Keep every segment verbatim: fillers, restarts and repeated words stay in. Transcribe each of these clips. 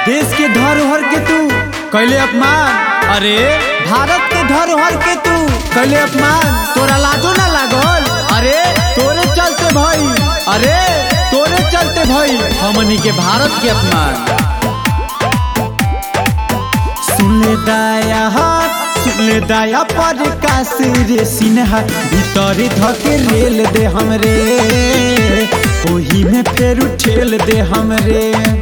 देश के धरोहर के तू कैले अपमान। अरे भारत के धरोहर के तू कैले अपमान, तोरा लाजो ना लागल। अरे तोरे चलते भाई, अरे तोरे चलते भाई हमनी के भारत के अपमान। सुन ले दाया सुन ले दाया पर काश रे सिन्हा, भीतर धके रेल दे हमरे, ओही में फेर उठेल दे हमरे।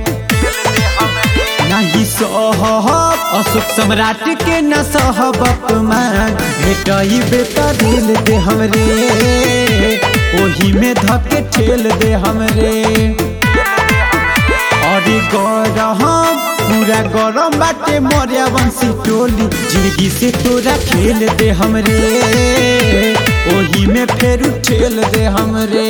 नहीं सहब अशोक सम्राट के न सहब अपमान, भेटई बेटा दिल दे हमरे, ओही में धके ठेल दे हमरे। अरे गौरम पूरा गरम बाटे मरिया वंशी टोली, जिंदगी से तोरा खेल दे हमरे, ओही में फेर उठेल दे हमरे।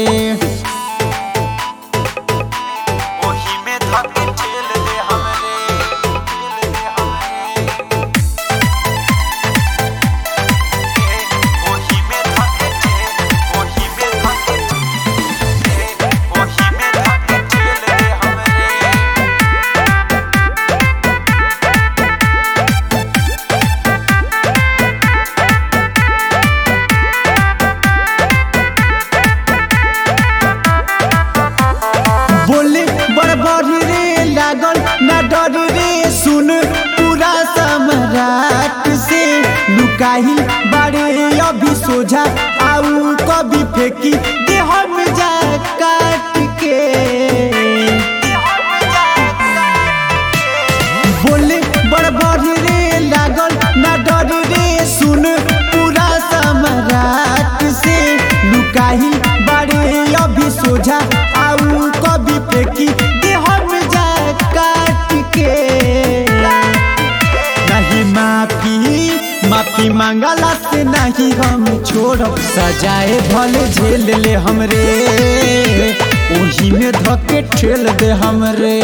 बोले बड़बड़ी रे लागल ना डर रे, सुन पूरा सम्राट से लुकाही बड़े अभी सोझा, आऊ कभी फेंकी दे हम जा काट के। बोले बड़बड़ी रे लागल ना डर रे, सुन पूरा सम्राट से लुकाही बड़े अभी सोझा, आऊ कभी फेंकी दे हम जा काट के। नहीं माफी माफी मांगला से नहीं हम छोड़ब, सजाए भले झेल ले हमरे, ओही में धके ठेल दे हमरे।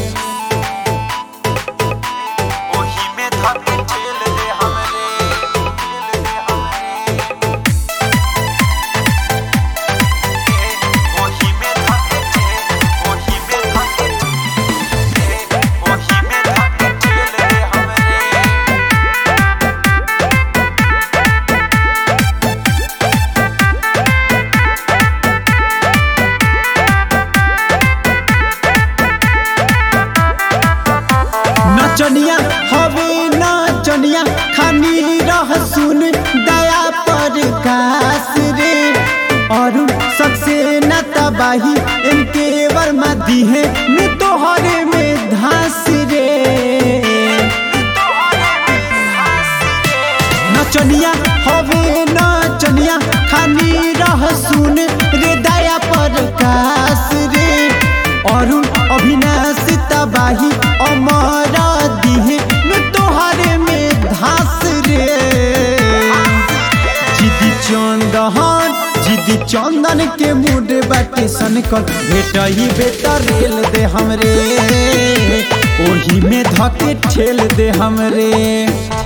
नचनिया हवे नचनिया खानी रह सुन दया पर काश रे, और सबसे न तबाही इनके वर्मा दी है न तोहरे में धास रे। नचनिया हवे नचनिया खानी रह सुन रे दया पर काश रे, और अविनाश तबाही अमर दिहे न तोहरे में धास रे। जिदी चंदन जिदी चंदन के मूड बाटे सनकल, भेटही बेटा रेल दे हमरे, ओही में धके ठेल दे हमरे।